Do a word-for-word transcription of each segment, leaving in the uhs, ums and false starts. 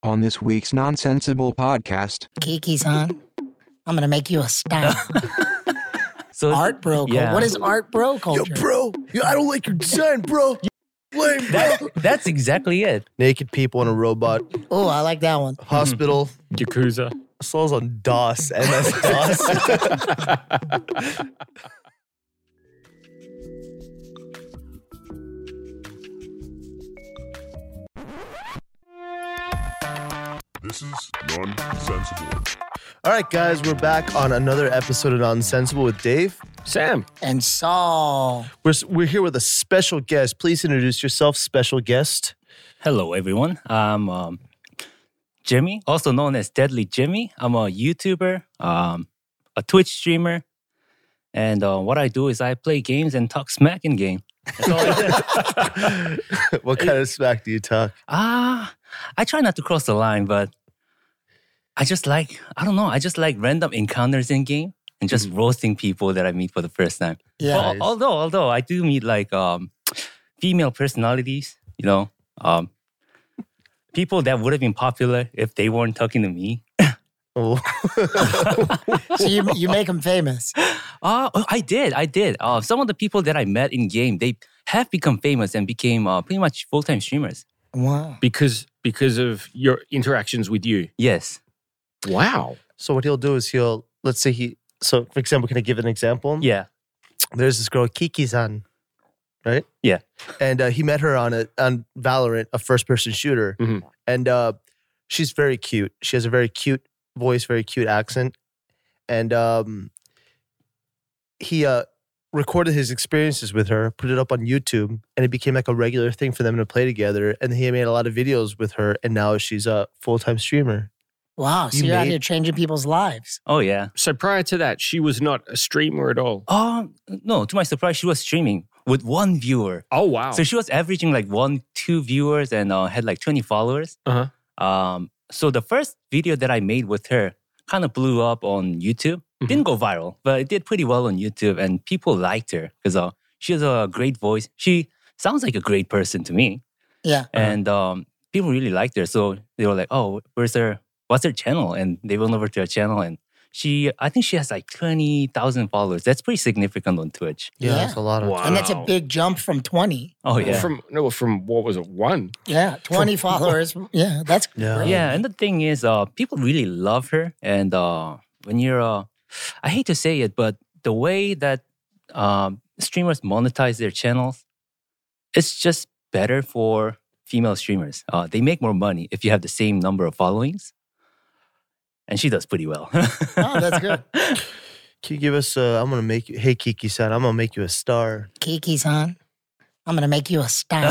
On this week's Nonsensible podcast, Kiki-san, I'm gonna make you a star. So art bro culture. yeah. What is art bro culture? Yo, bro, yo, I don't like your design, bro. You lame, bro. That, that's exactly it. Naked people in a robot. Oh, I like that one. Hospital. Yakuza. Souls on DOS. M S DOS. This is Nonsensible. All right, guys, we're back on another episode of Nonsensible with Dave. Sam. And Saul. We're, we're here with a special guest. Please introduce yourself, special guest. Hello, everyone. I'm um, Jimmy, also known as Deadly Jimmy. I'm a YouTuber, um, a Twitch streamer, and uh, what I do is I play games and talk smack in game. That's all I do. What kind of smack do you talk? Ah, I try not to cross the line, but I just like, I don't know, I just like random encounters in game and just roasting people that I meet for the first time. Yeah. Al- although, although I do meet like um, female personalities, you know, um, people that would have been popular if they weren't talking to me. Oh. So you you make them famous. Uh, oh, I did, I did. Uh, some of the people that I met in game, they have become famous and became uh, pretty much full-time streamers. Wow. Because because of your interactions with you. Yes. Wow. So what he'll do is he'll, let's say he, so for example, can I give an example? Yeah. There's this girl, Kiki-san, right? Yeah. And uh, he met her on a on Valorant, a first-person shooter. Mhm. And uh, she's very cute. She has a very cute voice, very cute accent. And um, he uh, recorded his experiences with her, put it up on YouTube, and it became like a regular thing for them to play together. And he made a lot of videos with her, and now she's a full-time streamer. Wow. So You you are out made- here changing people's lives. Oh, yeah. So prior to that, she was not a streamer at all. Um, no, to my surprise, she was streaming with one viewer. Oh, wow. So she was averaging like one, two viewers and uh, had like twenty followers. Uh-huh. Um, so the first video that I made with her kind of blew up on YouTube. Mhm. Didn't go viral, but it did pretty well on YouTube, and people liked her because uh, she has a great voice. She sounds like a great person to me, Yeah. and um, people really liked her. So they were like, "Oh, where's her? What's her channel?" And they went over to her channel, and she, I think she has like twenty thousand followers. That's pretty significant on Twitch. Yeah, Yeah. that's a lot of. Wow. And that's a big jump from twenty. Oh yeah. From no, from what was it? One. Yeah. twenty followers. Yeah. That's Yeah. great. Yeah, and the thing is, uh, people really love her. And uh, when you're, uh, I hate to say it, but the way that um, streamers monetize their channels, it's just better for female streamers. Uh, they make more money if you have the same number of followings. And she does pretty well. Oh, that's good. Can you give us? Uh, I'm gonna make you. Hey, Kiki-san, I'm gonna make you a star. Kiki-san, I'm gonna make you a star.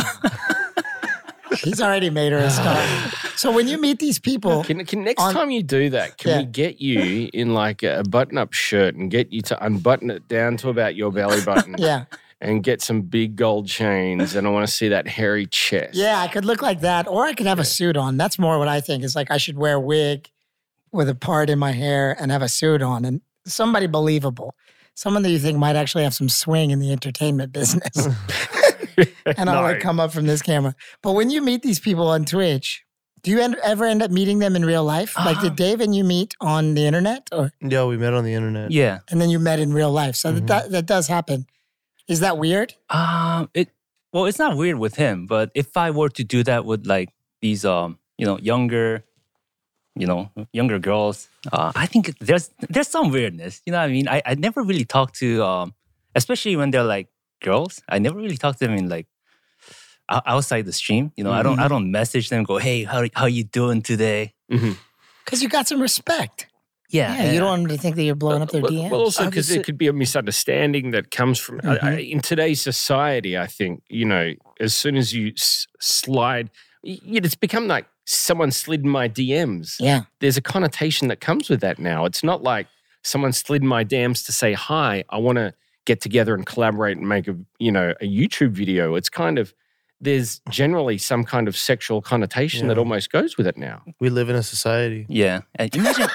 He's already made her a star. So when you meet these people, Can, can next On- time you do that, can Yeah. we get you in like a button-up shirt and get you to unbutton it down to about your belly button yeah, and get some big gold chains, and I want to see that hairy chest. yeah, I could look like that, or I could have a suit on. That's more what I think is like I should wear a wig with a part in my hair and have a suit on, and somebody believable, someone that you think might actually have some swing in the entertainment business. And I'll like No. come up from this camera. But when you meet these people on Twitch, do you end, ever end up meeting them in real life? Like Uh-huh. did Dave and you meet on the internet, or Yeah, we met on the internet. yeah. and then you met in real life? So Mhm. that, that does happen. Is that weird? Um, it well, it's not weird with him, but if I were to do that with like these, um, you know, younger, you know, younger girls, uh, I think there's there's some weirdness. You know what I mean? I, I never really talk to, um, especially when they're like girls. I never really talk to them in like o- outside the stream. You know, I don't I don't message them. Go, hey, how how you doing today? Mhm. Because you got some respect. Yeah, Yeah, you don't want them to think that you're blowing up their Well, D Ms. well, also because Obviously- there could be a misunderstanding that comes from I- I, in today's society. I think you know, as soon as you s- slide, y- it's become like someone slid in my D Ms. Yeah. There's a connotation that comes with that now. It's not like someone slid in my D Ms to say hi. I want to get together and collaborate and make a you know a YouTube video. It's kind of there's generally some kind of sexual connotation that Yeah. almost goes with it now. We live in a society. yeah. And imagine.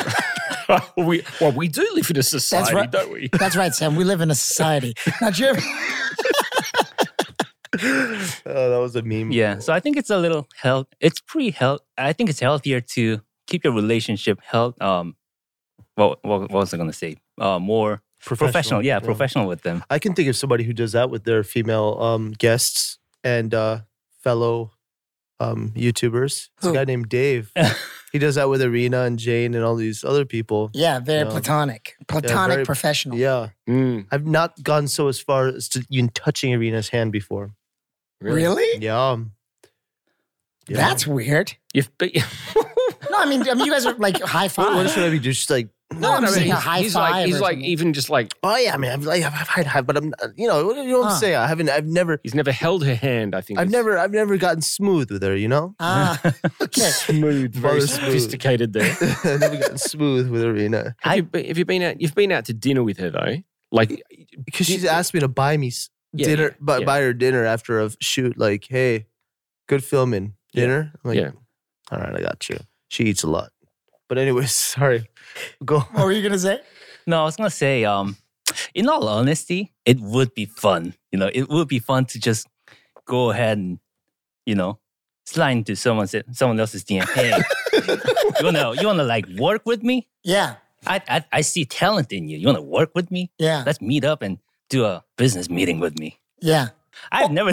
we, well, we do live in a society, right. don't we? That's right, Sam. We live in a society. Now, Jim, Oh, that was a meme. Yeah, so I think it's a little health. It's pretty health. I think it's healthier to keep your relationship health. Um, what what, what was I gonna say? Uh, more professional. Yeah, professional with them. I can think of somebody who does that with their female um, guests and uh, fellow um, YouTubers. It's a Who? guy named Dave. He does that with Arena and Jane and all these other people. Yeah, very Yeah. platonic. Platonic very- professional. Yeah. Mm, I've not gone so as far as to even touching Arena's hand before. Really? Yeah. Yeah. That's weird. You've been, No, I mean, I mean, you guys are like high What, what five. should I be just like? No, I'm I mean, saying a he's, high he's five. like he's or like something. even just like Oh yeah, I mean, I've like I've had high, but I'm you know what do you want Huh. to say? I haven't. I've never. he's never held her hand. I think I've is never. I've never gotten smooth with her. You know. Ah, okay. smooth, very Very smooth. sophisticated there. I've never gotten smooth with Arena Have, you, be- have you been out? You've been out to dinner with her though. Like because she's asked me to buy me s- Yeah, dinner, yeah, buy, yeah. buy her dinner after a shoot. Like, hey, good filming dinner. I'm like, yeah. all right, I got you. She eats a lot, but anyways, sorry. Go. What were you gonna say? No, I was gonna say, um, in all honesty, it would be fun. You know, it would be fun to just go ahead and, you know, slide into someone's someone else's D M. Hey, you wanna you wanna like work with me? Yeah, I I, I see talent in you. You wanna work with me? yeah, Let's meet up and do a business meeting with me. yeah. I've never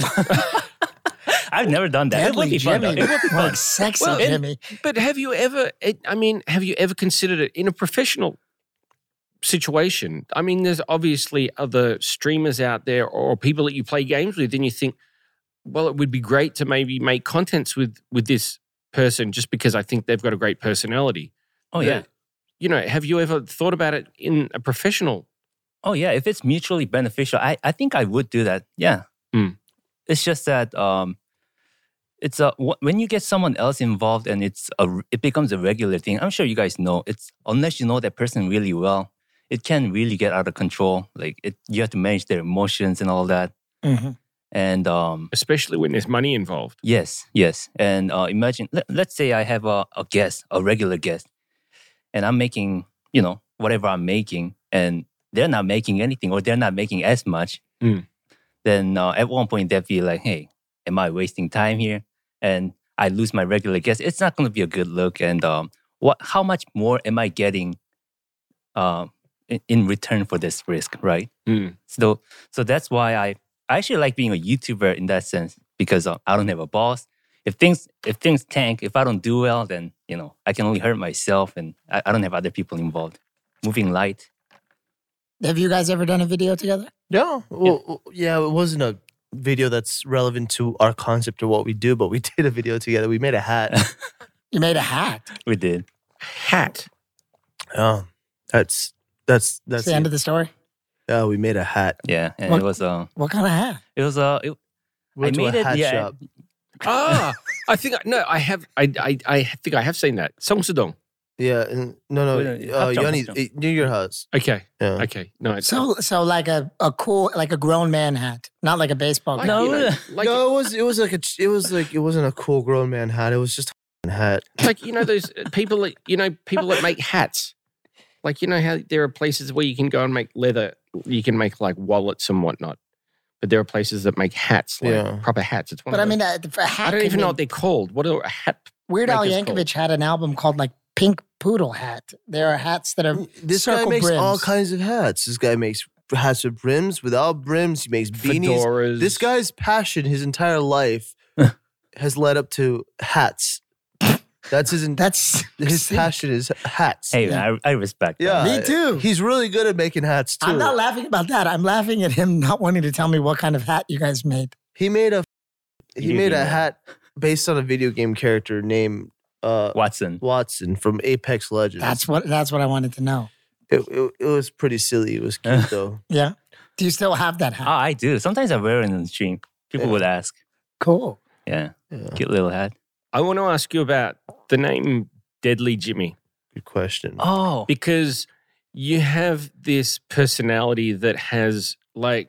I've never done that. It would Deadly be fun. though. Jimmy, It would be fun. like sexy Well, and- Jimmy. But have you ever? It, I mean, have you ever considered it in a professional situation? I mean, there's obviously other streamers out there or people that you play games with, and you think, well, it would be great to maybe make contents with with this person just because I think they've got a great personality. Oh yeah. You know, have you ever thought about it in a professional? Oh yeah, if it's mutually beneficial, I, I think I would do that. Yeah. Mm. It's just that um, it's a wh- when you get someone else involved and it's a r- it becomes a regular thing. I'm sure you guys know it's unless you know that person really well, it can really get out of control. Like it, you have to manage their emotions and all that. Mhm. And um, Especially when there's money involved. yes, yes. And uh, imagine, let, let's say I have a, a guest, a regular guest, and I'm making, you know, whatever I'm making, and they're not making anything or they're not making as much. Mm. Then uh, at one point they'll be like, hey, am I wasting time here? And I lose my regular guest. It's not going to be a good look. And um, what? How much more am I getting uh, in, in return for this risk, right? Mm. So, so that's why I, I actually like being a YouTuber in that sense because uh, I don't have a boss. If things if things tank, if I don't do well, then you know I can only hurt myself, and I, I don't have other people involved. Moving light. Have you guys ever done a video together? Yeah. Well, well, yeah. It wasn't a video that's relevant to our concept of what we do, but we did a video together. We made a hat. You made a hat. We did. Hat. Oh, that's that's That's that's the end it. of the story. Yeah, we made a hat. Yeah, and What- it was uh, What kind of hat? it was uh, it, We went I to made a it, hat yeah. shop. Ah, I think I- no, I have. I I I think I have seen that. Song Sudong. Yeah, and no, no, Wait, no, uh, Hapjeong, Yanni, Hapjeong. eh, near your house. Okay. Yeah. Okay. No. It's, So, so like a, a cool, like a grown man hat, not like a baseball like, cap. No, you know, uh, like, no, it was it was like a ch- it was like it wasn't a cool grown man hat. It was just a hat. like you know those people that you know people that make hats. Like you know how there are places where you can go and make leather. You can make like wallets and whatnot. But there are places that make hats, like Yeah. proper hats. It's one But I of those. mean, uh, a hat. I don't could even know mean- what they're called. What are a hat? Weird Al makers Yankovic had an album called like Pink Poodle Hat. There are hats that are This guy circle makes all brims. kinds of hats. This guy makes hats with brims, without brims. He makes beanies. Fedoras. This guy's passion, his entire life, has led up to hats. That's his. That's his passion is hats. hey, man, I, I respect. that. Yeah, Me too. He's really good at making hats too. I'm not laughing about that. I'm laughing at him not wanting to tell me what kind of hat you guys made. He made a he You made a do that. hat based on a video game character named uh, Watson. Watson from Apex Legends. That's what that's what I wanted to know. it, it, it was pretty silly. It was cute though. Yeah. Do you still have that hat? Oh, I do. Sometimes I wear it in the stream. People Yeah. would ask. Cool. Yeah, Yeah, cute little hat. I want to ask you about the name Deadly Jimmy good question. Oh, because you have this personality that has like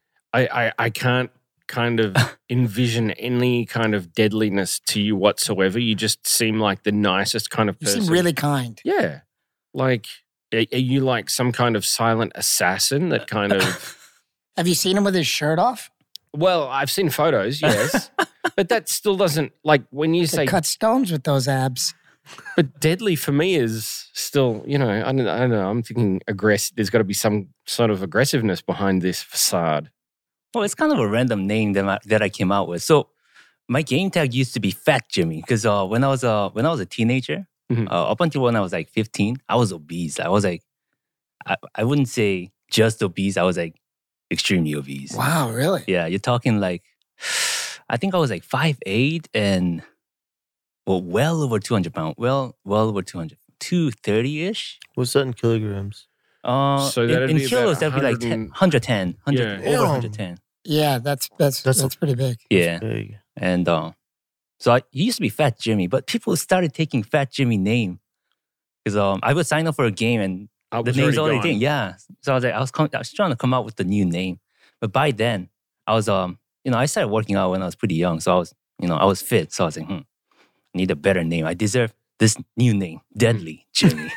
I I, I can't kind of envision any kind of deadliness to you whatsoever. You just seem like the nicest kind of You person. seem really kind. Yeah. Like, are, are you like some kind of silent assassin that kind of. Have you seen him with his shirt off? Well, I've seen photos, yes. But that still doesn't, like when you They say, cut stones with those abs. but deadly for me is still, you know, I don't, I don't know. I'm thinking aggressive. There's got to be some sort of aggressiveness behind this facade. Well, it's kind of a random name that I, that I came out with. So my game tag used to be Fat Jimmy because uh, when I was uh, when I was a teenager, Mhm. uh, up until when I was like fifteen, I was obese. I was like, I, I wouldn't say just obese. I was like extremely obese. Wow, really? Yeah, you're talking like, I think I was like five eight and well, well over two hundred pounds. Well, well over two hundred, two thirty-ish. What's that in kilograms? Uh, So in- that'd in, be about kilos, that'd be like one hundred ten, and- one hundred ten, one hundred, Yeah. over Damn. one hundred ten. Yeah, that's that's That's that's, a- pretty big. Yeah. Big. And uh, so I he used to be Fat Jimmy, but people started taking Fat Jimmy name because um, I would sign up for a game and I the was name's already already gone. thing. Yeah. So I was like, I was, com- I was trying to come out with the new name, but by then I was um, you know, I started working out when I was pretty young, so I was, you know, I was fit. So I was like, hmm, I need a better name. I deserve this new name, Deadly Jimmy.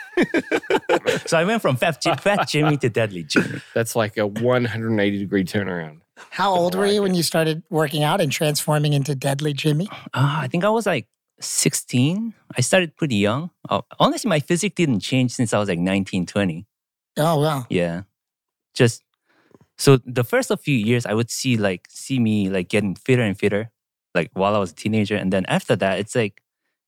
So I went from Fat, Jim- Fat Jimmy to Deadly Jimmy. That's like a one hundred eighty degree turnaround. How old were you when you started working out and transforming into Deadly Jimmy? Uh, I think I was like sixteen. I started pretty young. Uh, honestly, my physique didn't change since I was like nineteen, twenty. Oh, wow. Yeah. Just so the first few years I would see like see me like getting fitter and fitter, like while I was a teenager. And then after that, it's like,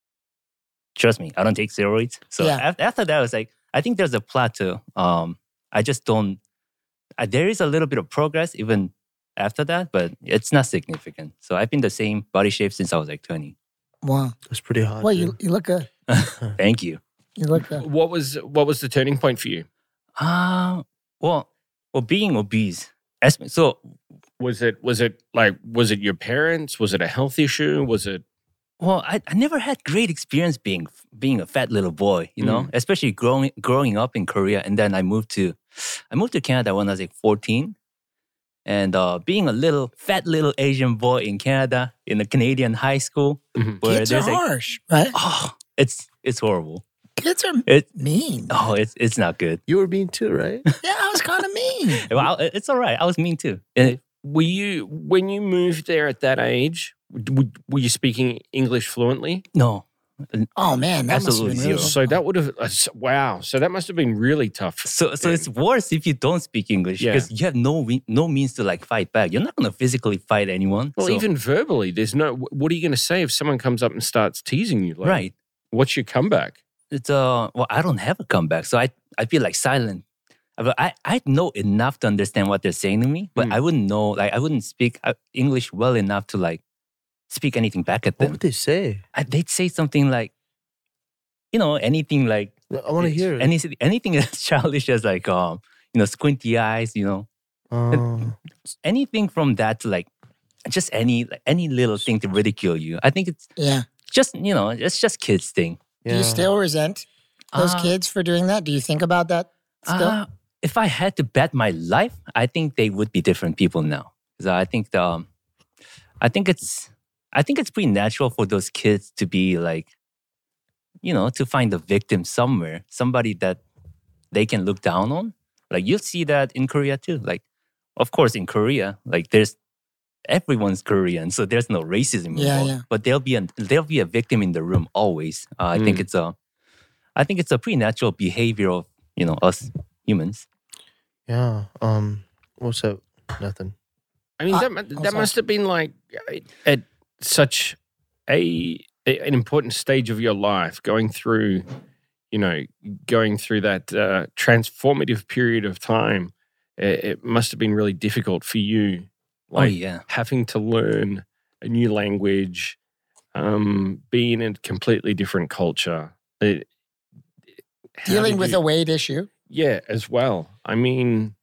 trust me, I don't take steroids. So Yeah. af- after that, I was like, I think there's a plateau. Um, I just don't, I, there is a little bit of progress even after that, but it's not significant. So I've been the same body shape since I was like twenty. Wow. That's pretty hot. Well, dude. you, you look good. Thank you. You look good. What was what was the turning point for you? Uh, well, well, being obese. as- So Was it was it like was it your parents? Was it a health issue? Was it Well, I, I never had great experience being being a fat little boy, you know, especially growing growing up in Korea, and then I moved to I moved to Canada when I was like fourteen, and uh, being a little fat little Asian boy in Canada in a Canadian high school, Mhm. where Kids are there's like harsh, right? oh, it's it's horrible. Kids are It mean. oh, it's it's not good. You were mean too, right? Yeah, I was kind of mean. Well, I- it's all right. I was mean too. And were you when you moved there at that age? w- Were you speaking English fluently? no, Oh, man, that must have Absolutely been really zero. So that would have uh, s- wow. So that must have been really tough. so so it's worse if you don't speak English Yeah. because you have no we- no means to like fight back. You're not gonna physically fight anyone. Well, so- even verbally, there's no. wh- What are you going to say if someone comes up and starts teasing you? Like, right. What's your comeback? It's uh well, I don't have a comeback, so I I feel like silent. But I I know enough to understand what they're saying to me, but Mm. I wouldn't know like I wouldn't speak uh, English well enough to like speak anything back at What them. would they say? I, they'd say something like, you know, anything like I want to hear it. anything anything as childish as like um you know squinty eyes, you know, Oh. anything from that to like just any like, any little thing to ridicule you. I think it's Yeah. just you know it's just kids thing. Do you still resent those Uh, kids for doing that? Do you think about that still? Uh, if I had to bet my life, I think they would be different people now. So I think the, um, I think it's, I think it's pretty natural for those kids to be like, you know, to find a victim somewhere, somebody that they can look down on. Like you'll see that in Korea too. Like, of course, in Korea, like there's everyone's Korean, so there's no racism Yeah, involved. yeah. But there'll be a there'll be a victim in the room always. Uh, I think it's a, I think it's a pretty natural behavior of you know us humans. Yeah. Um. What's up? Nothing. I mean, Uh, that mu- oh, that sorry. must have been like uh, at such a, a- an important stage of your life, going through, you know, going through that uh, transformative period of time. It, it must have been really difficult for you, oh like yeah. having to learn a new language, um, being in a completely different culture. It- how Dealing did with you- a weight issue. yeah, as well. I mean,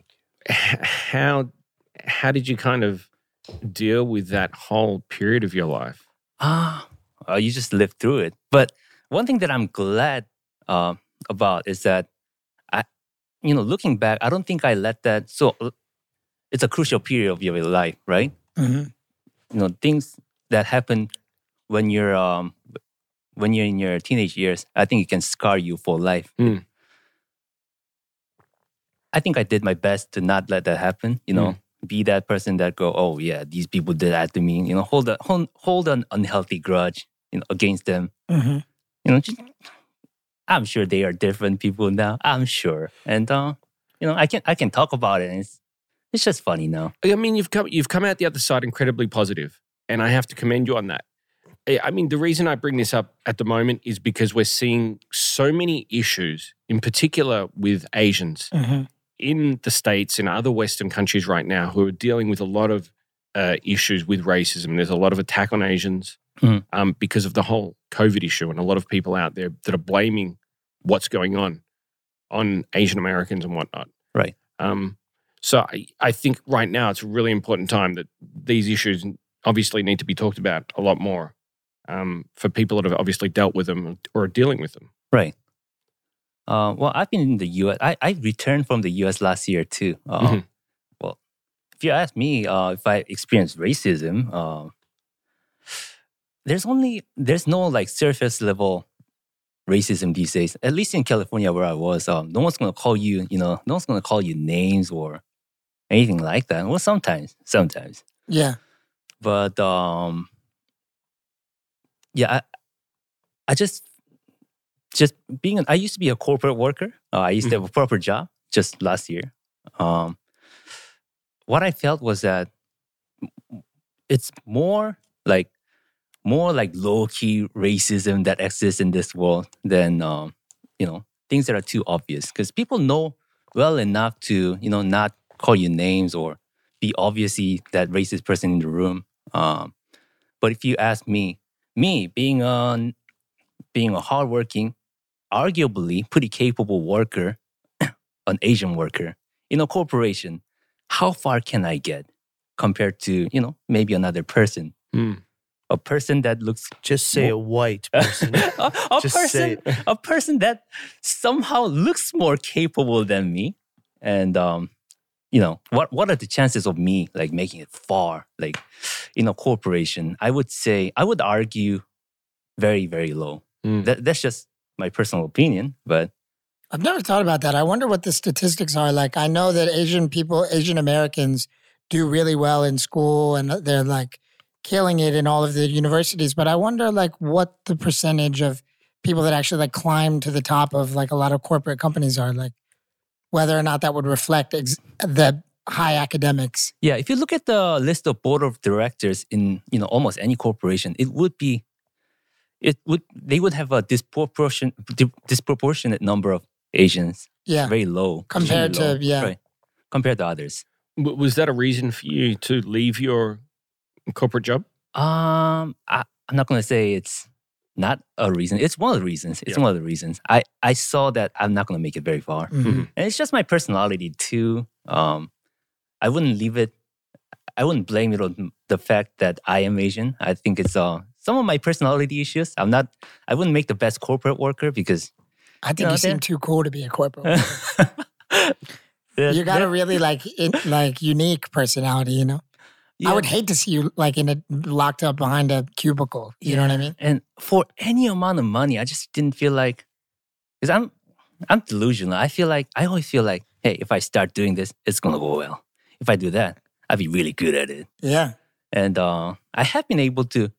h- how how did you kind of deal with that whole period of your life? Ah, uh, you just lived through it. But one thing that I'm glad uh, about is that I, you know, looking back, I don't think I let that. So uh, it's a crucial period of your life, right? Mhm. You know, things that happen when you're um, when you're in your teenage years. I think it can scar you for life. Mm. I think I did my best to not let that happen. You know, be that person that go, oh yeah, these people did that to me. You know, hold a hold, hold an unhealthy grudge, you know, against them. Mhm. You know, just, I'm sure they are different people now. I'm sure, and uh, you know, I can I can talk about it. And it's it's just funny now. I mean, you've come you've come out the other side incredibly positive, and I have to commend you on that. I I mean, the reason I bring this up at the moment is because we're seeing so many issues, in particular with Asians Mhm. in the States and other Western countries right now, who are dealing with a lot of uh, issues with racism. There's a lot of attack on Asians Mhm. um, because of the whole COVID issue, and a lot of people out there that are blaming what's going on on Asian Americans and whatnot. Right. Um, so I, I think right now it's a really important time that these issues obviously need to be talked about a lot more um, for people that have obviously dealt with them or are dealing with them. Right. Uh, well, I've been in the U S. I, I returned from the U S last year too. Uh, Mhm. Well, if you ask me uh, if I experienced racism, uh, there's only there's no like surface level racism these days. At least in California where I was, um, no one's gonna call you. You know, no one's gonna call you names or anything like that. Well, sometimes, sometimes, Yeah. but um, yeah, I, I just just being. An, I used to be a corporate worker. Uh, I used to have a proper job just last year. Um, what I felt was that it's more like more like low key racism that exists in this world than um, you know things that are too obvious. Because people know well enough to you know not call you names or be obviously that racist person in the room. Um, but if you ask me, me being a being a hardworking, arguably pretty capable worker, an Asian worker in a corporation, how far can I get compared to, you know, maybe another person? Mm. A person that looks Just say a white person. a, a Just say person a person that somehow looks more capable than me. And um, you know, what what are the chances of me like making it far, like in a corporation? I would say I would argue very, very low. Mm. That, that's just my personal opinion, but I've never thought about that. I wonder what the statistics are. Like, I know that Asian people, Asian Americans do really well in school and they're like killing it in all of the universities. But I wonder, like, what the percentage of people that actually like climb to the top of like a lot of corporate companies are, like, whether or not that would reflect ex- the high academics. yeah, if you look at the list of board of directors in, you know, almost any corporation, it would be, it would, they would have a disproportion, di- disproportionate number of Asians, Yeah. very low. Compared extremely to- yeah. Right, compared to others. W- Was that a reason for you to leave your corporate job? Um, I, I'm not going to say it's not a reason. It's one of the reasons. It's Yeah. one of the reasons. I, I saw that I'm not going to make it very far. Mhm. And it's just my personality too. Um, I wouldn't leave it. I wouldn't blame it on the fact that I am Asian. I think it's uh, some of my personality issues. I'm not. I wouldn't make the best corporate worker because I think You know, you seem they're- too cool to be a corporate worker. they're- You got a they're- really like in, like unique personality, you know? yeah. I would hate to see you like in a locked up behind a cubicle. You know what I mean? And for any amount of money, I just didn't feel like because I'm I'm delusional. I feel like I always feel like, hey, if I start doing this, it's gonna go well. If I do that, I'd be really good at it. Yeah. And uh, I have been able to,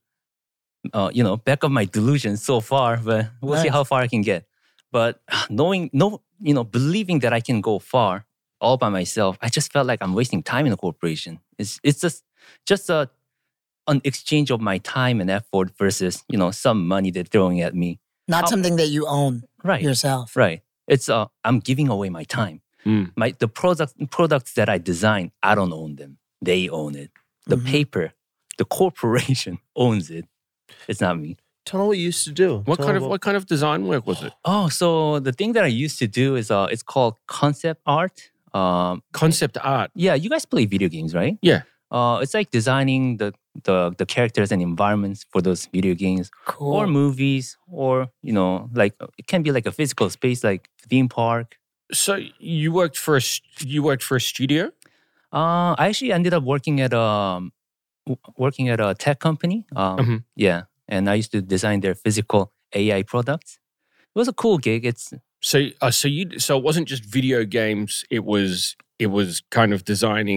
uh, you know, back up my delusions so far, but we'll see Nice. how far I can get. But knowing, no, you know, believing that I can go far all by myself, I just felt like I'm wasting time in a corporation. It's it's just just a an exchange of my time and effort versus you know some money they're throwing at me. Not How- something that you own Right, yourself. right. It's uh, I'm giving away my time. Mm. My the products products that I design, I don't own them. They own it. The Mhm. paper, the corporation owns it. It's not me. Tell them what you used to do. What Tell kind them of what kind of design work was it? Oh, so the thing that I used to do is uh, it's called concept art. Um, Concept art. yeah, you guys play video games, right? Yeah. Uh, it's like designing the, the the characters and environments for those video games Cool. or movies, or you know, like it can be like a physical space, like theme park. So you worked for a st- you worked for a studio? Uh, I actually ended up working at um w- working at a tech company. Um, Mhm. Yeah, and I used to design their physical A I products. It was a cool gig. It's So uh, so you so it wasn't just video games. It was it was kind of designing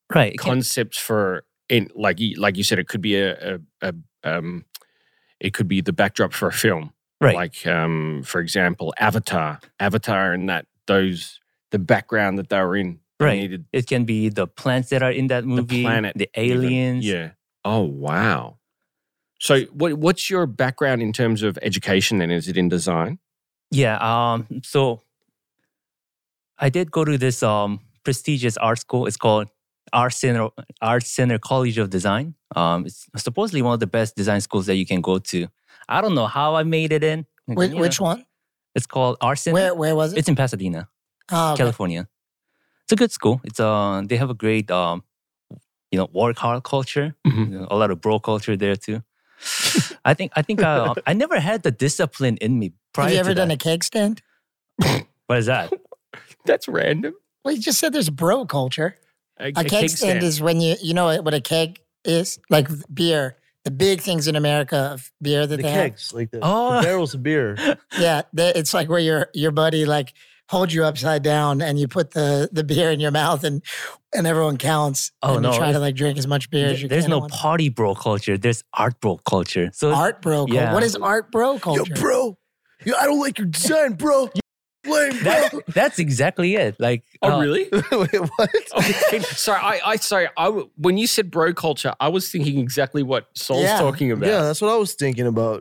Right. It can- concepts for in like you, like you said, it could be a, a, a um, it could be the backdrop for a film. right. Like um, for example, Avatar, Avatar, and that those the background that they were in. They Right. needed It can be the plants that are in that movie, the planet, the even. aliens. Yeah. Oh wow. So what what's your background in terms of education? Then is it in design? Yeah. Um. So I did go to this um prestigious art school. It's called Art Center Art Center College of Design. Um. It's supposedly one of the best design schools that you can go to. I don't know how I made it in. Which, You know, which one? It's called Art Center. Where where was it? It's in Pasadena, oh, okay. California. It's a good school. It's uh they have a great um you know work hard culture. Mhm. You know, a lot of bro culture there too. I think I think I I never had the discipline in me prior Have you ever to done that. a keg stand? What is that? That's random. Well, you just said there's bro culture. A, A, keg, stand is when you you know what a keg is, like beer. The big things in America of beer that The they have. kegs, like the, Oh. the barrels of beer. Yeah, they, it's like where your your buddy like holds you upside down and you put the the beer in your mouth and and everyone counts. Oh, and no, you try to it's- like drink as much beer as you There's can. no at one time. party bro culture. There's art bro culture. So art bro. Culture. Yeah. What is art bro culture? Yo, bro. Yo, I don't like your design, bro. You lame, that, bro. that's exactly it. Like Oh uh, really? Wait, what? Okay. Sorry, I, I sorry. I w- when you said bro culture, I was thinking exactly what Saul's Yeah. talking about. Yeah, that's what I was thinking about.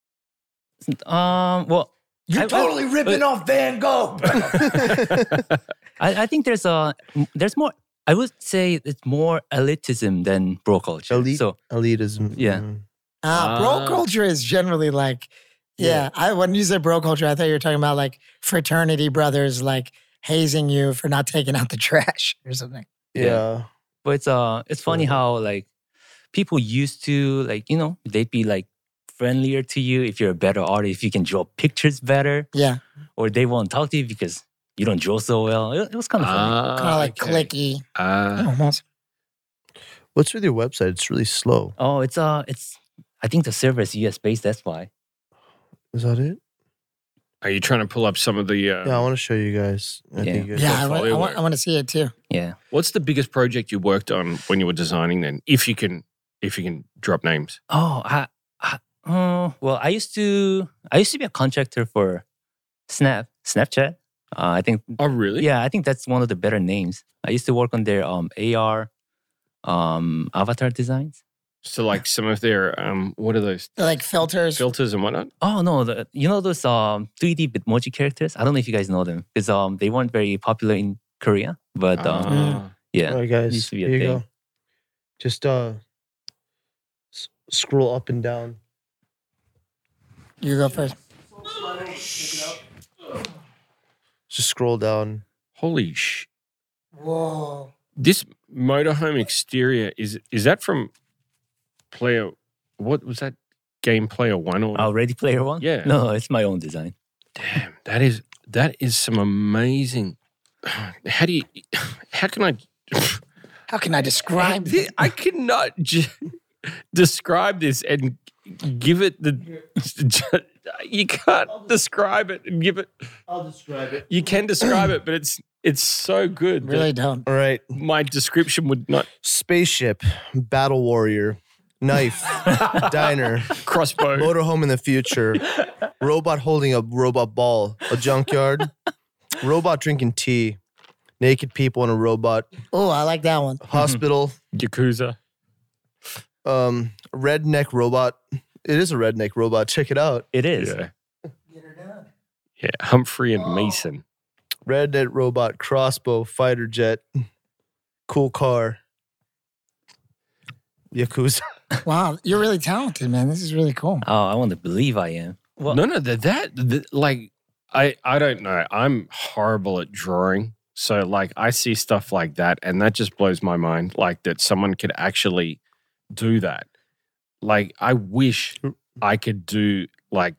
Um. Well, You're I- totally ripping off Van Gogh. I, I think there's a there's more. I would say it's more elitism than bro culture. Elite. So Elitism. Yeah. Mm. Uh, bro Ah. culture is generally like, yeah. I when you said bro culture, I thought you were talking about like fraternity brothers like hazing you for not taking out the trash or something. Yeah. but it's uh it's funny how like people used to like you know they'd be like friendlier to you if you're a better artist, if you can draw pictures better, Yeah, or they won't talk to you because you don't draw so well. It, it was kind of funny. Ah, kind of like okay. clicky. Ah. Almost. What's with your website? It's really slow. Oh, it's uh it's I think the server is U S based. That's why. Is that it? Are you trying to pull up some of the? Uh, Yeah, I want to show you guys. I Yeah. think you guys Yeah, I want, portfolio I, want, work. I want to see it too. Yeah. What's the biggest project you worked on when you were designing? Then, if you can, if you can drop names. Oh, I, I oh well, I used to I used to be a contractor for Snap Snapchat. Uh, I think Oh, really? yeah, I think that's one of the better names. I used to work on their um A R um avatar designs. So, like some of their um, what are those They're like filters. filters and whatnot? Oh no, the, you know those um three D Bitmoji characters? I don't know if you guys know them because um they weren't very popular in Korea, but um Ah. yeah. All right, guys. Used to be a Here you thing. go. Just uh, s- scroll up and down. You go first. Just scroll down. Holy sh! Whoa. This motorhome exterior is is that from Player? What was that game? Player One or? Oh, Ready Player One? Yeah. No, it's my own design. Damn, that is that is some amazing. How do you? How can I? How can I describe Thi- I cannot j- describe this and give it the. You can't describe it and give it. I'll describe it. You can describe it, but it's it's so good. that Really don't. All right. my description would not Spaceship, battle warrior, knife, diner, crossbow. motorhome in the future, robot holding a robot ball, a junkyard, robot drinking tea, naked people in a robot, Oh, I like that one. hospital, Yakuza. um, redneck robot. It is a redneck robot. Check it out. It is. Yeah. Yeah, Humphrey and Mason. Redneck robot, crossbow, fighter jet, cool car, Yakuza. Wow, you're really talented, man. This is really cool. Oh, I want to believe I am. Well, no, no, that that the, like I I don't know. I'm horrible at drawing, so like I see stuff like that, and that just blows my mind. Like that someone could actually do that. Like I wish I could do like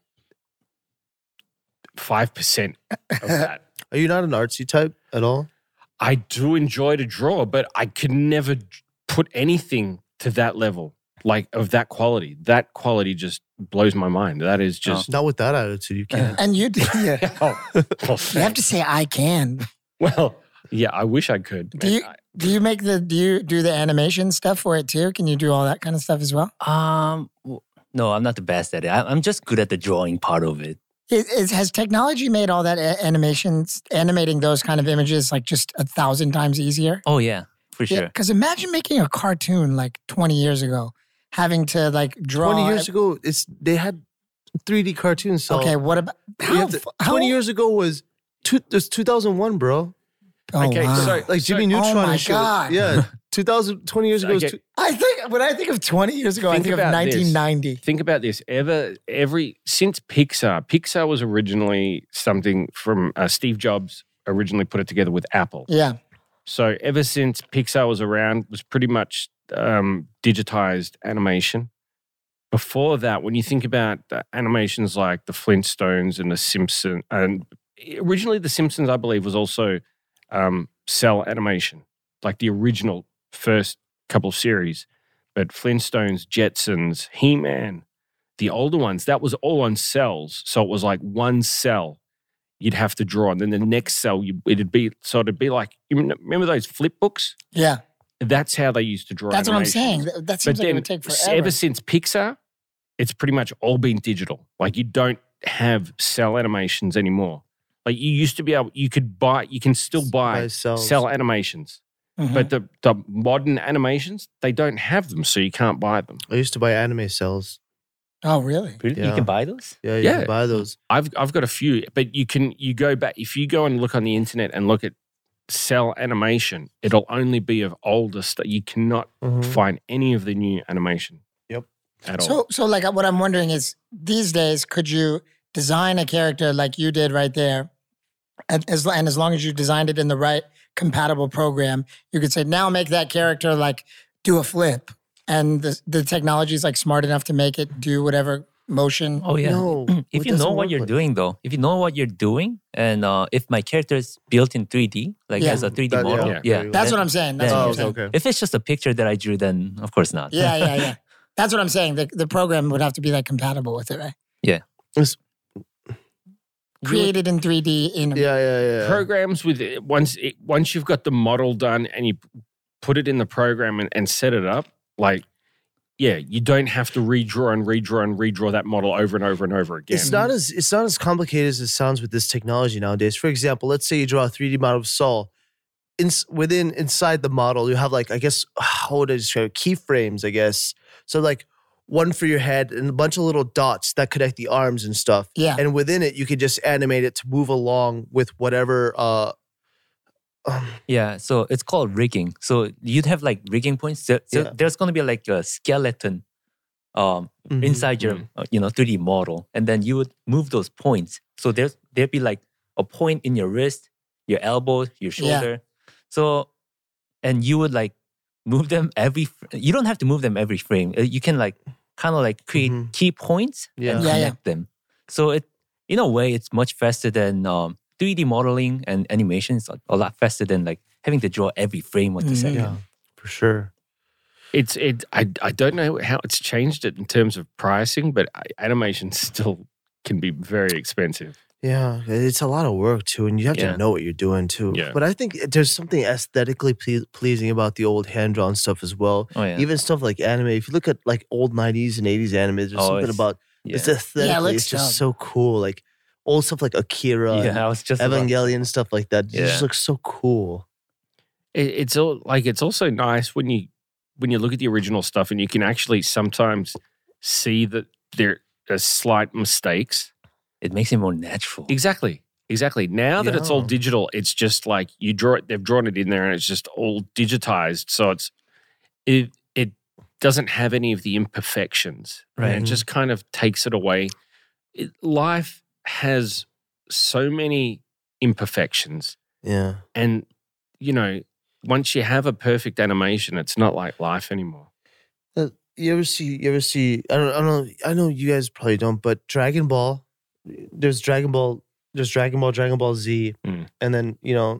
five percent of that. Are you not an artsy type at all? I do enjoy to draw, but I could never put anything to that level, like of that quality. That quality just blows my mind. That is just Not with that attitude. You can't. And you, yeah, oh, well, you have to say I can. well, yeah. I wish I could. Do you- I- Do you make the do you do the animation stuff for it too? Can you do all that kind of stuff as well? Um, w- no, I'm not the best at it. I, I'm just good at the drawing part of it. Is, is, has technology made all that a- animations, animating those kind of images like just a thousand times easier? Oh yeah, for sure. Because imagine making a cartoon like twenty years ago, having to like draw. twenty years ago, it's they had three D cartoons. So Okay, what about you how, have to- f- how twenty years ago was two, there's two thousand one, bro. Oh, Okay, wow. so- Like Jimmy So- Neutron Oh my and shit. God. Yeah, two thousand, twenty years ago. Okay. Was two, I think when I think of twenty years ago, Think I think of about this. nineteen ninety. Think about this. Ever, every since Pixar, Pixar was originally something from uh, Steve Jobs originally put it together with Apple. Yeah, So ever since Pixar was around, was pretty much um, digitized animation. Before that, when you think about the animations like the Flintstones and the Simpsons, and originally the Simpsons, I believe, was also um, cell animation, like the original first couple of series. But Flintstones, Jetsons, He-Man, the older ones, that was all on cells. So it was like one cell you'd have to draw, and then the next cell you, it'd be so it'd be like, you remember those flip books? yeah. That's how they used to draw. That's what I'm animations. saying. That, that seems But like it then would take s- forever. ever since Pixar, it's pretty much all been digital. Like you don't have cell animations anymore. Like you used to be able, you could buy, you can still buy by cells. cell animations, Mhm. but the the modern animations they don't have them, so you can't buy them. I used to buy anime cells. Oh, really? Really? You Yeah. can buy those? Yeah, you Yeah. can buy those. I've I've got a few, but you can you go back if you go and look on the internet and look at cell animation, it'll only be of older stuff. You cannot Mhm. find any of the new animation. Yep. At all. So, so like what I'm wondering is, these days, could you design a character like you did right there, and as and as long as you designed it in the right compatible program, you could say, now make that character like do a flip, and the the technology is like smart enough to make it do whatever motion. Oh yeah. No, If it you know doesn't what work you're like- doing, though, if you know what you're doing, and uh, if my character is built in three D, like Yeah. as a three D That- model, yeah, yeah, very well. That's then- what I'm saying. That's then- what Oh, I'm saying. okay. If it's just a picture that I drew, then of course not. Yeah, yeah, yeah. That's what I'm saying. The the program would have to be like compatible with it, right? It's- Created in three D in Yeah, yeah, yeah. programs with it, once it, once you've got the model done and you put it in the program and, and set it up, like yeah, you don't have to redraw and redraw and redraw that model over and over and over again. It's not as it's not as complicated as it sounds with this technology nowadays. For example, let's say you draw a three D model of Saul. In, within inside the model, you have like I guess how would I describe it? Keyframes, I guess. So like one for your head and a bunch of little dots that connect the arms and stuff. Yeah. And within it, you could just animate it to move along with whatever. Uh, um, Yeah, so it's called rigging. So you'd have like rigging points. So, so Yeah. there's going to be like a skeleton um, mhm. inside your Mhm. uh, you know three D model, and then you would move those points. So there's there'd be like a point in your wrist, your elbow, your Yeah. shoulder. So and you would like move them every. fr- You don't have to move them every frame. Uh, You can like kind of like create Mhm. key points Yeah. and Yeah, yeah. connect them. So it in a way it's much faster than um, three D modeling and animation. It's a lot faster than like having to draw every frame of the Mhm. second. Yeah, for sure. It's it. I I don't know how it's changed it in terms of pricing, but I- animation still can be very expensive. Yeah, it's a lot of work too, and you have Yeah. to know what you're doing too. Yeah. But I think there's something aesthetically ple- pleasing about the old hand drawn stuff as well. Oh yeah. Even stuff like anime. If you look at like old nineties and eighties anime, there's Oh, something it's- about yeah. it's aesthetically, looks it's just dope. so cool. Like old stuff like Akira, and yeah, I was just about- Evangelion, stuff like that. It Yeah. just looks so cool. It, it's all like it's also nice when you when you look at the original stuff and you can actually sometimes see that there are slight mistakes. It makes it more natural. Exactly. Exactly. Now that it's all Yeah. digital, it's just like you draw it, they've drawn it in there and it's just all digitized. So it's it it doesn't have any of the imperfections. And Right. it just kind of takes it away. It, life has so many imperfections. Yeah. And, you know, once you have a perfect animation, it's not like life anymore. Uh, you ever see? You ever see? I don't. I don't know. I know you guys probably don't, but Dragon Ball. There's Dragon Ball. There's Dragon Ball. Dragon Ball Z, Mm. and then you know.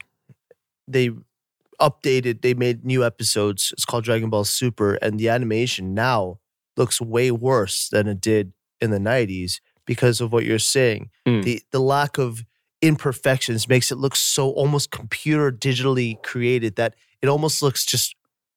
They updated. They made new episodes. It's called Dragon Ball Super, and the animation now looks way worse than it did in the nineties because of what you're saying. Mm. The the lack of imperfections makes it look so almost computer digitally created that it almost looks just,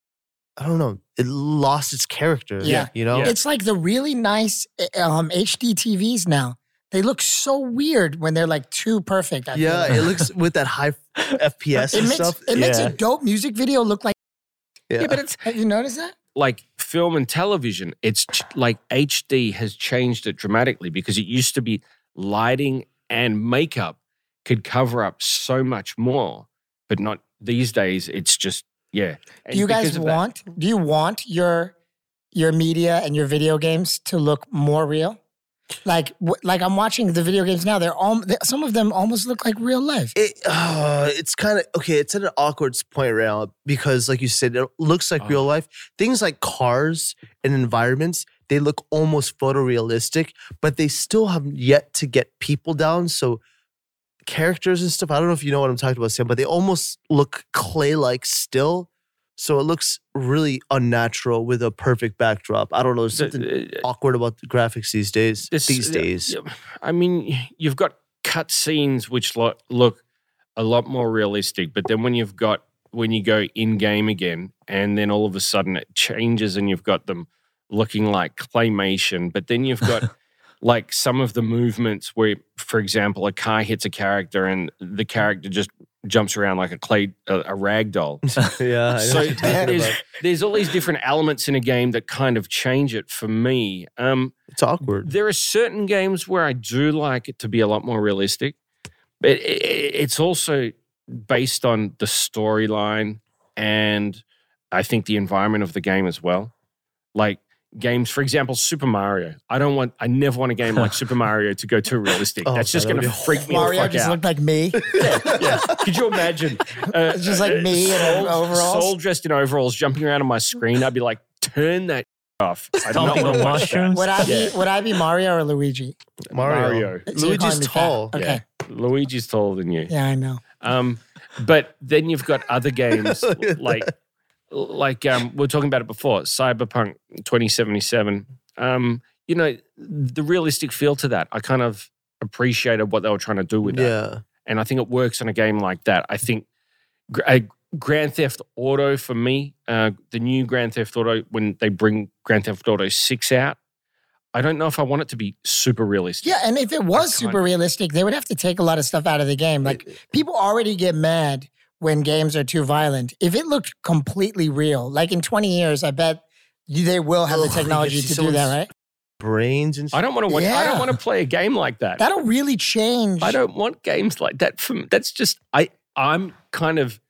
I don't know, it lost its character. Yeah. You know? Yeah. It's like the really nice um, H D T Vs now. They look so weird when they're like too perfect. I feel Yeah, like. it looks with that high F P S It and makes stuff. it makes Yeah. a dope music video look like. Yeah. Yeah, but it's Have you noticed that? like film and television. It's ch- like H D has changed it dramatically because it used to be lighting and makeup could cover up so much more, but not these days. It's just yeah. Do you And guys because of that- want? Do you want your your media and your video games to look more real? Like, w- like I'm watching the video games now. They're all they, some of them almost look like real life. It, uh, it's kind of okay. It's at an awkward point right now because, like you said, it looks like Oh. real life. Things like cars and environments, they look almost photorealistic, but they still have yet to get people down. So characters and stuff, I don't know if you know what I'm talking about, Sam, but they almost look clay-like still. So it looks really unnatural with a perfect backdrop. I don't know. There's The- something uh, awkward about the graphics these days. this- these days. yeah, I mean, you've got cut scenes which lo- look a lot more realistic, but then when you've got when you go in game again, and then all of a sudden it changes, and you've got them looking like claymation, but then you've got like some of the movements where, for example, a car hits a character and the character just jumps around like a clay a, a rag doll. Yeah. I know So what you're talking there's about. there's all these different elements in a game that kind of change it for me. Um, It's awkward. there are certain games where I do like it to be a lot more realistic, but it, it- it's also based on the storyline and I think the environment of the game as well. Like games, for example, Super Mario. I don't want, I never want a game like Super Mario to go too realistic. Oh, That's just God, going that to would be freak me the Mario fuck just out. looked like me. Yeah. Could you imagine? Uh, It's just like me in Soul, overalls. Soul dressed in overalls jumping around on my screen. I'd be like, turn that off. I don't Stomping want to on watch that. mushrooms. Would I Yeah. be? Would I be Mario or Luigi? Mario. Mario. So you're calling Luigi's me fat. tall. Okay. Luigi's taller than you. Yeah, I know. Um, but then you've got other games like, like um, we were talking about it before, Cyberpunk twenty seventy-seven. Um, you know, the realistic feel to that, I kind of appreciated what they were trying to do with that. Yeah. And I think it works on a game like that. I think gr- a Grand Theft Auto for me, uh, the new Grand Theft Auto, when they bring Grand Theft Auto six out, I don't know if I want it to be super realistic. Yeah, and if it was I super can't- realistic, they would have to take a lot of stuff out of the game. Like people already get mad when games are too violent. If it looked completely real, like in twenty years, I bet they will have the Oh, technology you get to to do that, someone's- right? Brains and I don't want to. I Yeah. don't want to play a game like that. That'll really change. I don't want games like that. From that's just I. I'm kind of.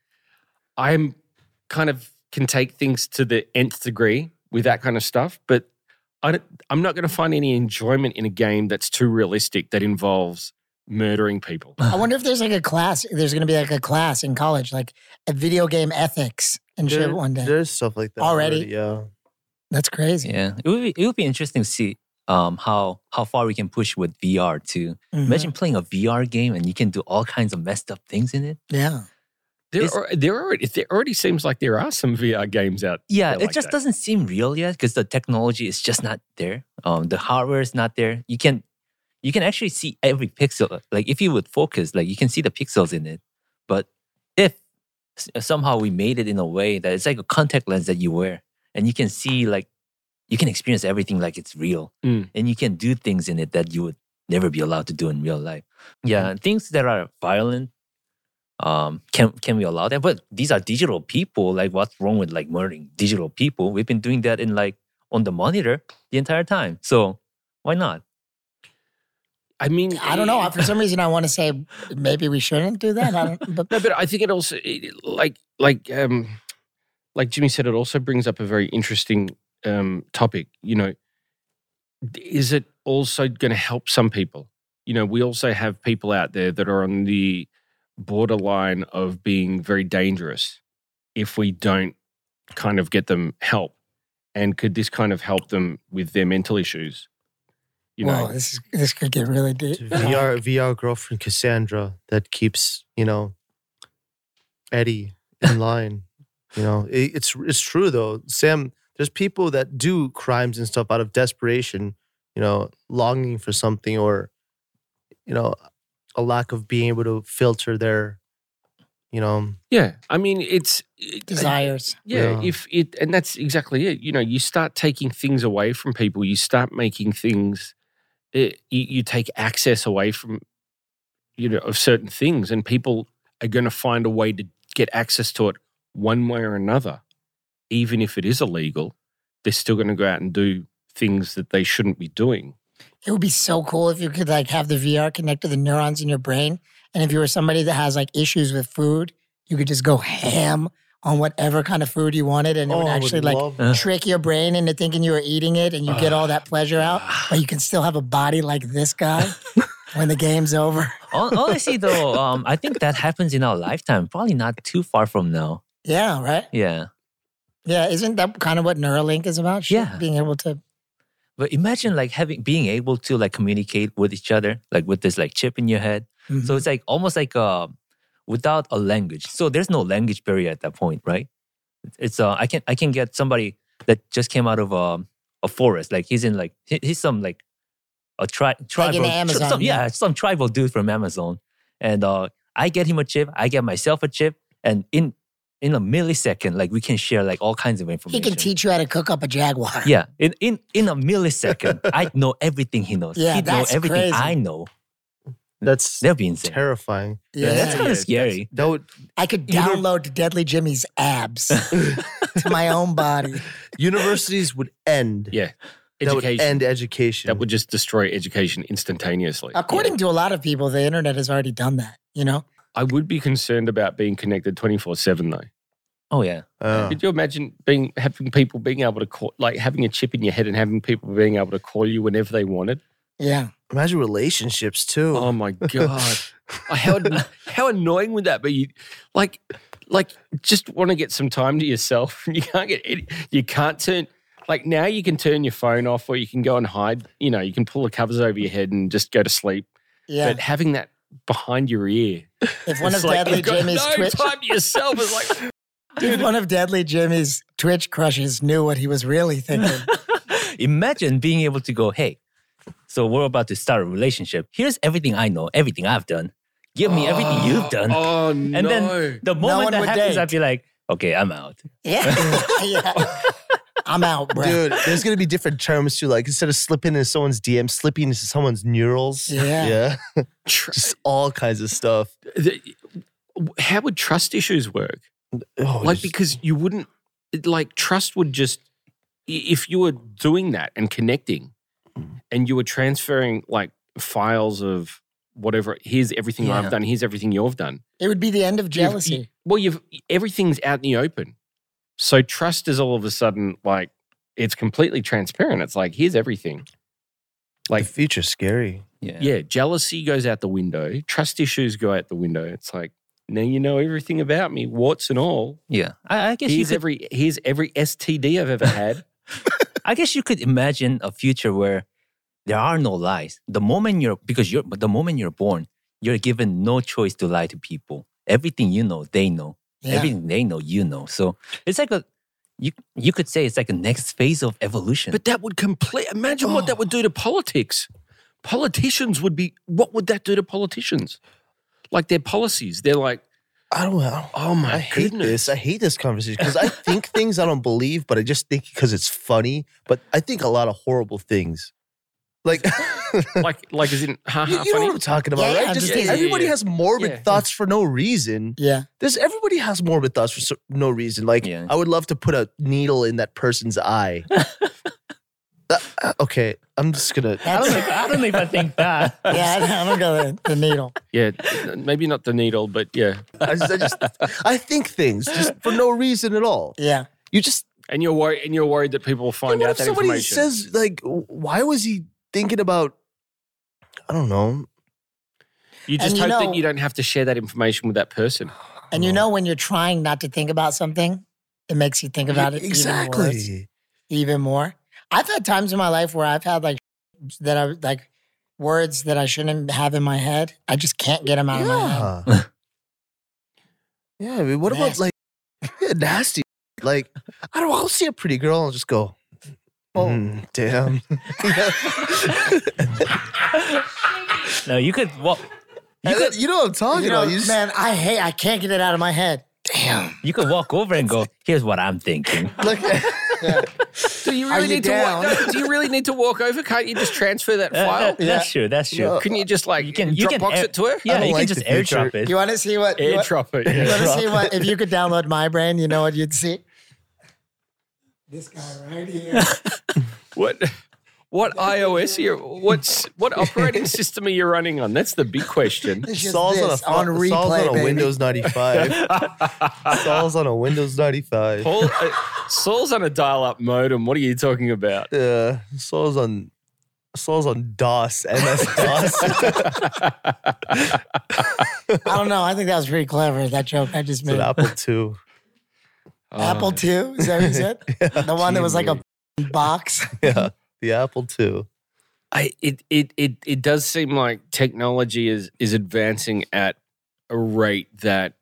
I'm kind of can take things to the nth degree with that kind of stuff, but I don't, I'm not going to find any enjoyment in a game that's too realistic that involves murdering people. I wonder if there's like a class. There's going to be like a class in college, like a video game ethics and shit There- one day. There's stuff like that Already? Yeah. That's crazy. Yeah, it would be it would be interesting to see um how how far we can push with V R too. Mhm. Imagine playing a V R game and you can do all kinds of messed up things in it. Yeah. There, It's- are, there already there already seems like there are some V R games out. Yeah, there it like just that. doesn't seem real yet because the technology is just not there. Um, the hardware is not there. You can you can actually see every pixel. Like if you would focus, like you can see the pixels in it. But if s- somehow we made it in a way that it's like a contact lens that you wear, and you can see like you can experience everything like it's real, Mm. and you can do things in it that you would never be allowed to do in real life. Yeah, things that are violent. Um, can can we allow that? But these are digital people. Like, what's wrong with like murdering digital people? We've been doing that in like on the monitor the entire time. So why not? I mean, I don't know. For some reason, I want to say maybe we shouldn't do that. I don't, but No, but I think it also it- like like um like Jimmy said, it also brings up a very interesting um topic. You know, d- is it also going to help some people? You know, we also have people out there that are on the borderline of being very dangerous if we don't kind of get them help. And could this kind of help them with their mental issues? You know, whoa, this is this could get really deep. V R V R girlfriend Cassandra that keeps, you know, Eddie in line. You know, it, it's it's true though. Sam, there's people that do crimes and stuff out of desperation, you know, longing for something or, you know, a lack of being able to filter their You know, Yeah, I mean, it's it- Desires. Yeah, Yeah. if it, and that's exactly it. You know, you start taking things away from people. You start making things. It, you, you take access away from, you know, of certain things, and people are going to find a way to get access to it one way or another, even if it is illegal. They're still going to go out and do things that they shouldn't be doing. It would be so cool if you could like have the V R connect to the neurons in your brain. And if you were somebody that has like issues with food, you could just go ham on whatever kind of food you wanted. And it would Oh, I would actually like love that. trick your brain into thinking you were eating it and you get all that pleasure out. But you can still have a body like this guy when the game's over. Hon- Honestly, though, um, I think that happens in our lifetime. Probably not too far from now. Yeah, right? Yeah. Yeah, isn't that kind of what Neuralink is about? Shit, Yeah. Being able to, But imagine like having being able to like communicate with each other, like with this like chip in your head. Mhm. So it's like almost like uh, without a language. So there's no language barrier at that point, right? It's uh, I can I can get somebody that just came out of um, a forest, like he's in like he- he's some like a tri- tribal, in Amazon, some, yeah, yeah. some tribal dude from Amazon, and uh, I get him a chip, I get myself a chip, and in in a millisecond, like we can share like all kinds of he information. can teach you how to cook up a Jaguar. Yeah, in in in a millisecond, I know everything he knows. Yeah, He'd know that's everything crazy. I know. that's That'd be insane. terrifying. Yeah. That's kind Yeah, of scary. That would I could You know- download Deadly Jimmy's abs to my own body. universities would end. Yeah, That would education. end education. That would just destroy education instantaneously. According to a lot of people, the internet has already done that, you know? I would be concerned about being connected twenty-four seven though. Oh yeah. Uh, Could you imagine being having people being able to call, like having a chip in your head and having people being able to call you whenever they wanted? Yeah. imagine relationships too. Oh my god! how how annoying would that be? You, like like just want to get some time to yourself, and you can't get any, you can't turn. Like now, you can turn your phone off, or you can go and hide. You know, you can pull the covers over your head and just go to sleep. Yeah. But having that behind your ear, If one it's of like Deadly you've got Jimmy's no Twitch time to yourself. It's like if one of Deadly Jimmy's Twitch crushes knew what he was really thinking. Imagine being able to go, hey, so we're about to start a relationship. Here's everything I know, everything I've done. Give me everything you've done. Oh and no! then the moment one that would happens, date. I'd be like, okay, I'm out. Yeah. yeah. I'm out, bro. Dude, there's gonna be different terms too. Like instead of slipping into someone's D M, slipping into someone's neurals. Yeah. Yeah. Tr- Just all kinds of stuff. the- how would trust issues work? Oh, Like just- because you wouldn't it- like trust would just i- if you were doing that and connecting and you were transferring like files of whatever, here's everything Yeah. I've done, here's everything you've done. It would be the end of You've- jealousy. you- well, you've everything's out in the open. So trust is all of a sudden like it's completely transparent. It's like here's everything. like Like the future's scary. Yeah. yeah, jealousy goes out the window. Trust issues go out the window. It's like now you know everything about me, warts and all. Yeah. I, I guess you Here's could, every here's every S T D I've ever had. I guess you could imagine a future where there are no lies. The moment you're because you're but the moment you're born, you're given no choice to lie to people. Everything you know, they know. Yeah. Everything they know, you know. So it's like a you you could say it's like a next phase of evolution. But that would complete. Imagine what that would do to politics. Politicians would be. What would that do to politicians? Like their policies. They're like, I don't know. oh my I hate goodness. this. I hate this conversation because I think things I don't believe, but I just think because it's funny. But I think a lot of horrible things. Like, like, like as in, haha, you, you know funny. what I'm talking about, Yeah, yeah, right? I'm Just just- everybody yeah, has morbid yeah. thoughts for no reason. Yeah. There's everybody has morbid thoughts for so, no reason. Like, Yeah. I would love to put a needle in that person's eye. That- uh, okay, I'm just gonna. I don't know if, I don't know if I think that. Yeah, I don't go the, the needle. Yeah, maybe not the needle, but yeah. I just, I just, I think things just for no reason at all. Yeah. You just And you're worried. And you're worried that people will Yeah, find what out if that somebody information. says like, why was he thinking about? I don't know. you just And you hope know- that you don't have to share that information with that person. And you know when you're trying not to think about something, it makes you think about it exactly. even worse, even more. I've had times in my life where I've had like that I like words that I shouldn't have in my head. I just can't get them out of my head. Yeah. Yeah. I mean, what about Nasty. like yeah, nasty? Like, I don't know. I'll see a pretty girl and just go, oh, mm, damn. No, you could. Well, You, could, you know what I'm talking You know, about. You just, man, I hate. I can't get it out of my head. Damn. You could walk over and go, here's what I'm thinking. look, Yeah. Do you Are really you need to down? walk? No, do you really need to walk over? Can't you just transfer that Uh, file? that- that's true. That's true. No. Couldn't you just like You can you can Dropbox air- it to her? Yeah, don't you like can just the future. airdrop it. You want to see what? You want, Airdrop it. you Yeah. want to see what? If you could download My Brain, you know what you'd see. This guy right here. What? What iOS are you? What's what operating system are you running on? That's the big question. It's just Saul's on a, this on Saul's replay, on a baby. Windows ninety-five. Saul's on a Windows ninety-five. Paul, uh, Saul's on a dial-up modem. What are you talking about? Yeah, Saul's on Saul's on DOS, M S DOS. I don't know. I think that was pretty clever. That joke I just It's an made. Apple two. Apple two. Is that what you said? The one that was like a box. Yeah, the Apple two. I it it it it does seem like technology is is advancing at a rate that,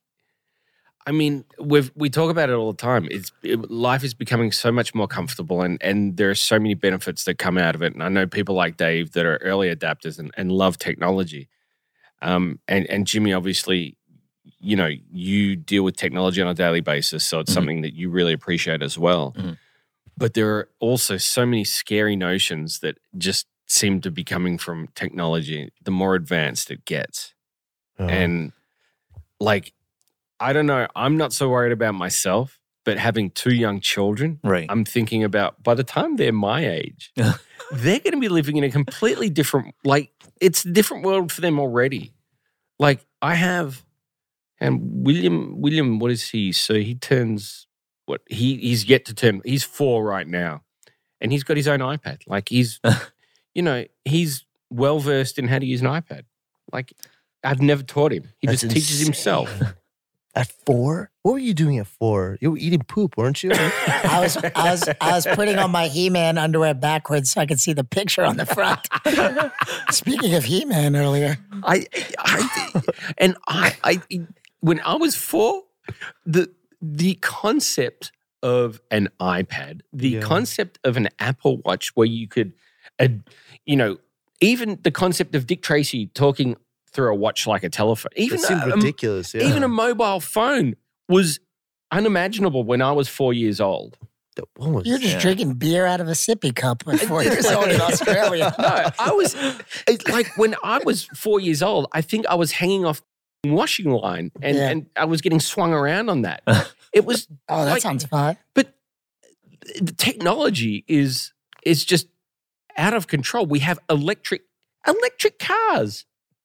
I mean, we we talk about it all the time. It's it, life is becoming so much more comfortable, and and there are so many benefits that come out of it. And I know people like Dave that are early adapters and, and love technology. Um, and and Jimmy, obviously, you know, you deal with technology on a daily basis, so it's Mhm. something that you really appreciate as well. Mhm. But there are also so many scary notions that just seem to be coming from technology. The more advanced it gets, Oh. and like, I don't know, I'm not so worried about myself, but having two young children, Right. I'm thinking about by the time they're my age, they're going to be living in a completely different, like, it's a different world for them already. Like, I have, and William, William, what is he? So he turns, what, he he's yet to turn, he's four right now, and he's got his own iPad. Like, he's, you know, he's well versed in how to use an iPad. Like, I've never taught him. He That's just teaches insane. himself. At four? What were you doing at four? You were eating poop, weren't you? I was I was I was putting on my He-Man underwear backwards so I could see the picture on the front. Speaking of He-Man earlier. I, I, and I, I, when I was four, the the concept of an iPad, the Yeah. concept of an Apple Watch, where you could, uh, you know, even the concept of Dick Tracy talking through a watch like a telephone, even It seemed a, a- ridiculous. Yeah. even a mobile phone was unimaginable when I was four years old. What was You're just Yeah. drinking beer out of a sippy cup at four years old in Australia. No, I was it's like when I was four years old, I think I was hanging off the washing line and, Yeah. and I was getting swung around on that. It was, Oh, that Like- sounds fun. but the technology is is just out of control. We have electric electric cars,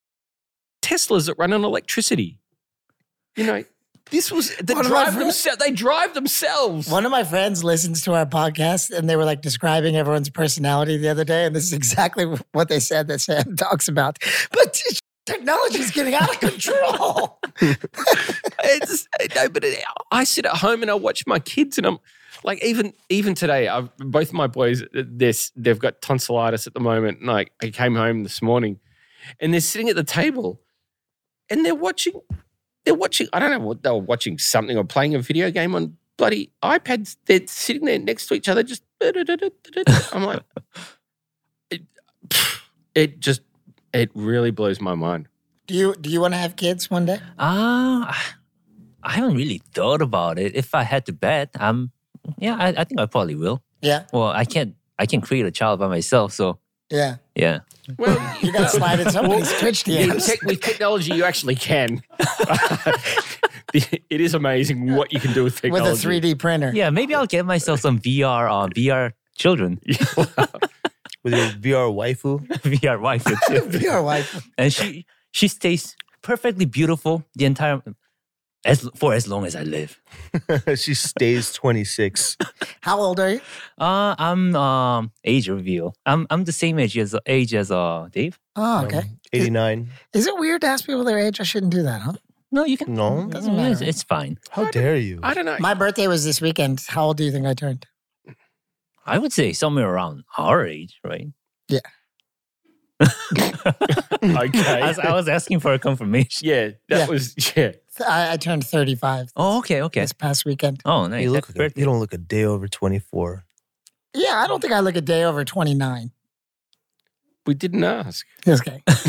Teslas that run on electricity. You know, this was they One of my drive friends- themselves. They drive themselves. One of my friends listens to our podcast and they were like describing everyone's personality the other day. And this is exactly what they said that Sam talks about. But technology is getting out of control. It's no, but it, I sit at home and I watch my kids, and I'm like, even even today, I've both my boys, this they've got tonsillitis at the moment. And I, I came home this morning, and they're sitting at the table, and they're watching, they're watching. I don't know what they were watching, something or playing a video game on bloody iPads. They're sitting there next to each other, just. I'm like, it, it just it really blows my mind. Do you do you want to have kids one day? Ah, I haven't really thought about it. If I had to bet, um, yeah, I, I think I probably will. Yeah, Well, I can't, I can create a child by myself, so yeah. yeah. Well, You got to slide in somebody's Twitch Yeah, D Ms. tech, with technology, you actually can. It is amazing what you can do with technology. With a three D printer. Yeah, maybe I'll get myself some V R, uh, V R children, with your V R waifu? V R wife, too. Be our wife. and she she stays perfectly beautiful the entire as for as long as I live. She stays twenty-six. How old are you? Uh, I'm um age reveal. I'm I'm the same age as age as uh Dave. Oh, okay. Um, eighty-nine. Is it weird to ask people their age? I shouldn't do that, huh? No, you can. No? Doesn't It's, matter. it's fine. How dare you? I don't know. My birthday was this weekend. How old do you think I turned? I would say somewhere around our age, right? Okay. I was, I was asking for a confirmation. yeah, that Yeah. was yeah. I, I turned thirty-five Oh, okay, okay. this past weekend. Oh, nice. You, look Happy like a, birthday. you don't look a day over twenty-four. Yeah, I don't think I look a day over twenty-nine. We didn't ask. Okay.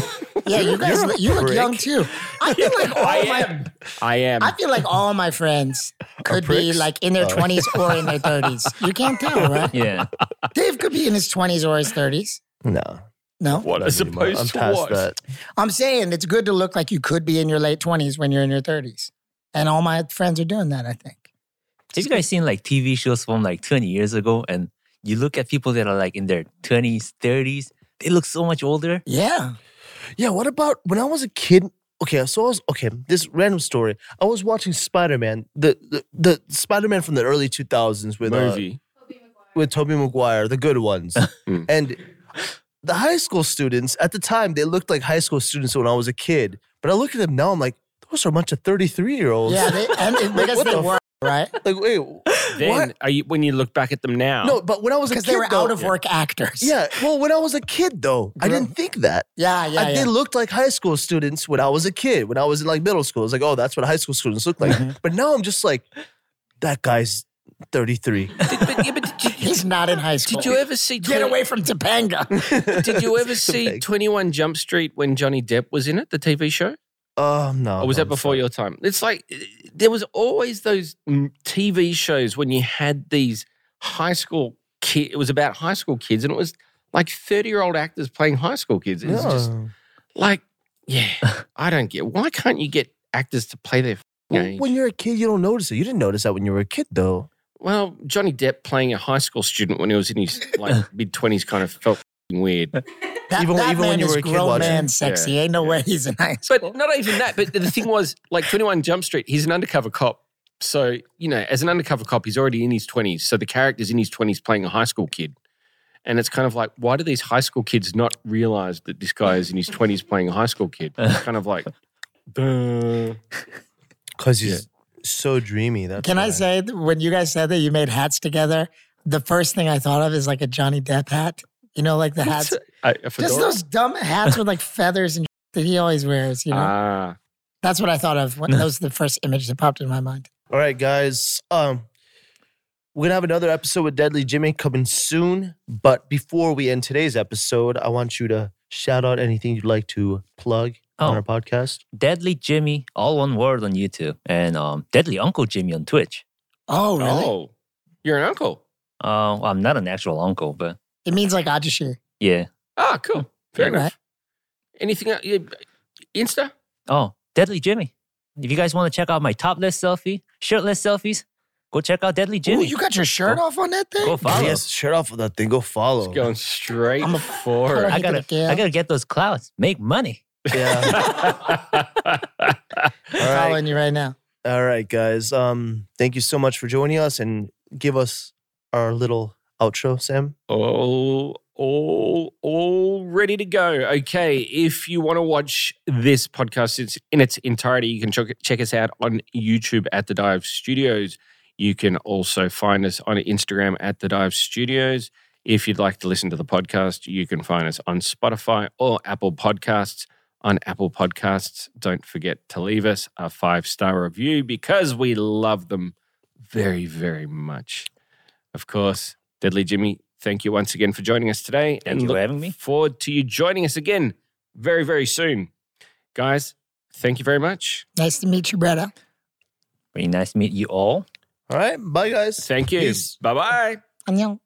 Yeah, you guys, You're a you look prick. young too. I feel like all I my, am. I am. I feel like all my friends could be pricks? like in their Oh. twenties or in their thirties. You can't tell, right? Yeah. Dave could be in his twenties or his thirties. No. No, What as opposed I'm to past what? that. I'm saying it's good to look like you could be in your late twenties when you're in your thirties. And all my friends are doing that, I think. Have you guys seen like T V shows from like twenty years ago and you look at people that are like in their twenties, thirties, they look so much older? Yeah. Yeah, what about when I was a kid? Okay, so I was okay. This random story. I was watching Spider Man, the the, the Spider Man from the early two thousands with uh, Movie. with Tobey Maguire, the good ones, Mm. and the high school students at the time they looked like high school students when I was a kid. But I look at them now, I'm like, those are a bunch of thirty three year olds. Yeah, they, and it, because What they the were, right? Like wait, Then what? are you, when you look back at them now, No, but when I was a Because kid, they were though, out of work actors. Yeah, well, when I was a kid though, I Girl. didn't think that. Yeah, yeah, I- yeah. They looked like high school students when I was a kid. When I was in like middle school, I was like, oh, that's what high school students look like. Mm-hmm. But now I'm just like, that guy's thirty-three. Did, but, yeah, but did, you, He's not in high school. did you ever see? Get twenty away from Topanga. Did you ever see Big. twenty-one Jump Street when Johnny Depp was in it, the T V show? Oh no! Or was no, that before sorry. your time? It's like eh, there was always those mm, T V shows when you had these high school kids. It was about high school kids, and it was like thirty-year-old actors playing high school kids. It's just No. like, yeah, I don't get. Why can't you get actors to play their f***ing Well, age? when you're a kid, you don't notice it. You didn't notice that when you were a kid, though. Well, Johnny Depp playing a high school student when he was in his like mid twenties kind of felt f***ing weird. That, Even- that even man when you is were a kid grown watching. man sexy. Yeah. Ain't no way he's in high school. But not even that. But the thing was, like twenty-one Jump Street, he's an undercover cop. So, you know, as an undercover cop, he's already in his twenties. So the character's in his twenties playing a high school kid. And it's kind of like, why do these high school kids not realize that this guy is in his twenties playing a high school kid? It's kind of like, duh. Because he's so dreamy. That's Can I why. say, that when you guys said that you made hats together, the first thing I thought of is like a Johnny Depp hat. You know, like the hats. A, a Just fedora? those dumb hats with like feathers and that he always wears, you know? Ah. That's what I thought of. When, that was the first image that popped in my mind. All right, guys. Um, we're gonna have another episode with Deadly Jimmy coming soon. But before we end today's episode, I want you to shout out anything you'd like to plug on Oh. our podcast. Deadly Jimmy, all one word on YouTube, and um, Deadly Uncle Jimmy on Twitch. Oh, really? Oh, you're an uncle. Uh, well, I'm not an actual uncle, but It means like Ajushi. yeah. Ah, cool. Fair Right. enough. Anything else? Yeah, Insta? Oh, Deadly Jimmy. If you guys want to check out my topless selfie, shirtless selfies, go check out Deadly Ooh, Jimmy. you got your shirt off on that thing? Go follow. Yes, shirt off of that thing. Go follow. It's going straight I'm a- for Hello. I Hit gotta, it, Gail. I gotta get those clouds. Make money. Yeah. it. All right. Following you right now. All right, guys. Um, thank you so much for joining us and give us our little outro, Sam. all, all, all ready to go. Okay, if you want to watch this podcast in- in its entirety, you can check, check us out on YouTube at The Dive Studios. You can also find us on Instagram at The Dive Studios. If you'd like to listen to the podcast, you can find us on Spotify or Apple Podcasts. On Apple Podcasts, don't forget to leave us a five-star review because we love them very, very much. Of course, Deadly Jimmy, thank you once again for joining us today. Thank you for look having me. forward to you joining us again very, very soon. Guys, thank you very much. Nice to meet you, brother. Very nice to meet you all. All right. Bye, guys. Thank you. Peace. Bye-bye. 안녕.